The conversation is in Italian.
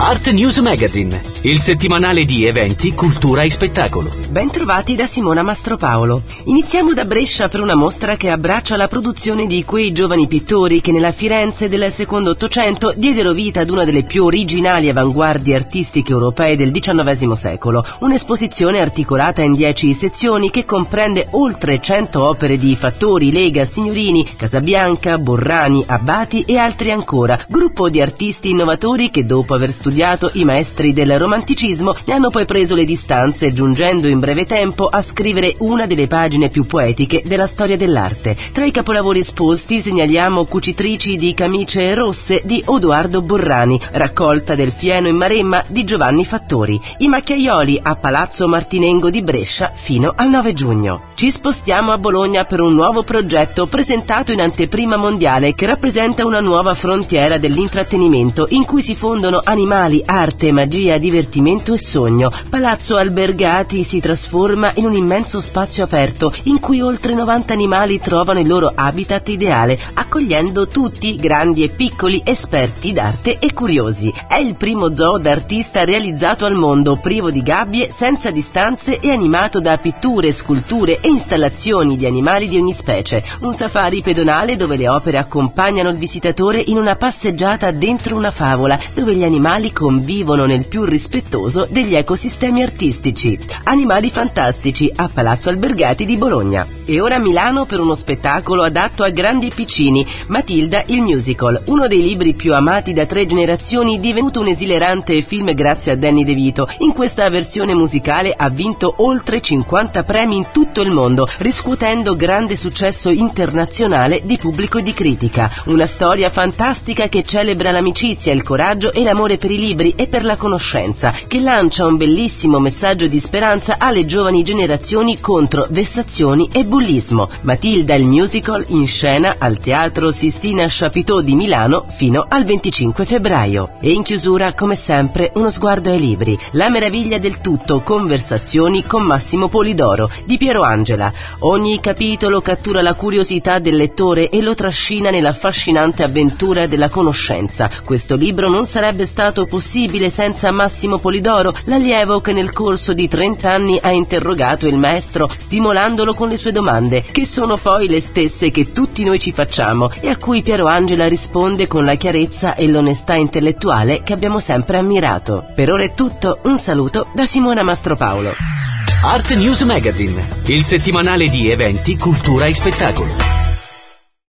Art News Magazine, il settimanale di eventi, cultura e spettacolo. Bentrovati da Simona Mastropaolo. Iniziamo da Brescia per una mostra che abbraccia la produzione di quei giovani pittori che nella Firenze del secondo Ottocento diedero vita ad una delle più originali avanguardie artistiche europee del XIX secolo. Un'esposizione articolata in 10 sezioni che comprende oltre 100 opere di Fattori, Lega, Signorini, Casabianca, Borrani, Abbati e altri ancora. Gruppo di artisti innovatori che dopo aver studiato i maestri del romanticismo ne hanno poi preso le distanze, giungendo in breve tempo a scrivere una delle pagine più poetiche della storia dell'arte. Tra i capolavori esposti segnaliamo Cucitrici di camicie rosse di Odoardo Borrani, Raccolta del fieno in Maremma di Giovanni Fattori, I Macchiaioli a Palazzo Martinengo di Brescia fino al 9 giugno. Ci spostiamo a Bologna per un nuovo progetto presentato in anteprima mondiale che rappresenta una nuova frontiera dell'intrattenimento in cui si fondono animali, arte, magia, divertimento e sogno. Palazzo Albergati si trasforma in un immenso spazio aperto in cui oltre 90 animali trovano il loro habitat ideale, accogliendo tutti, grandi e piccoli, esperti d'arte e curiosi. È il primo zoo d'artista realizzato al mondo, privo di gabbie, senza distanze e animato da pitture, sculture e installazioni di animali di ogni specie. Un safari pedonale dove le opere accompagnano il visitatore in una passeggiata dentro una favola, dove gli animali convivono nel più rispettoso degli ecosistemi artistici. Animali fantastici a Palazzo Albergati di Bologna. E ora a Milano per uno spettacolo adatto a grandi e piccini, Matilda il musical, uno dei libri più amati da 3 generazioni, divenuto un esilerante film grazie a Danny DeVito. In questa versione musicale ha vinto oltre 50 premi in tutto il mondo, riscuotendo grande successo internazionale di pubblico e di critica. Una storia fantastica che celebra l'amicizia, il coraggio e l'amore per i libri e per la conoscenza, che lancia un bellissimo messaggio di speranza alle giovani generazioni contro vessazioni e bullismo. Matilda il musical in scena al Teatro Sistina Chapiteau di Milano fino al 25 febbraio. E in chiusura, come sempre, uno sguardo ai libri. La meraviglia del tutto, conversazioni con Massimo Polidoro di Piero Angela. Ogni capitolo cattura la curiosità del lettore e lo trascina nell'affascinante avventura della conoscenza. Questo libro non sarebbe stato possibile senza Massimo Polidoro, l'allievo che nel corso di 30 anni ha interrogato il maestro, stimolandolo con le sue domande, che sono poi le stesse che tutti noi ci facciamo e a cui Piero Angela risponde con la chiarezza e l'onestà intellettuale che abbiamo sempre ammirato. Per ora è tutto, un saluto da Simona Mastropaolo. Art News Magazine, il settimanale di eventi, cultura e spettacolo.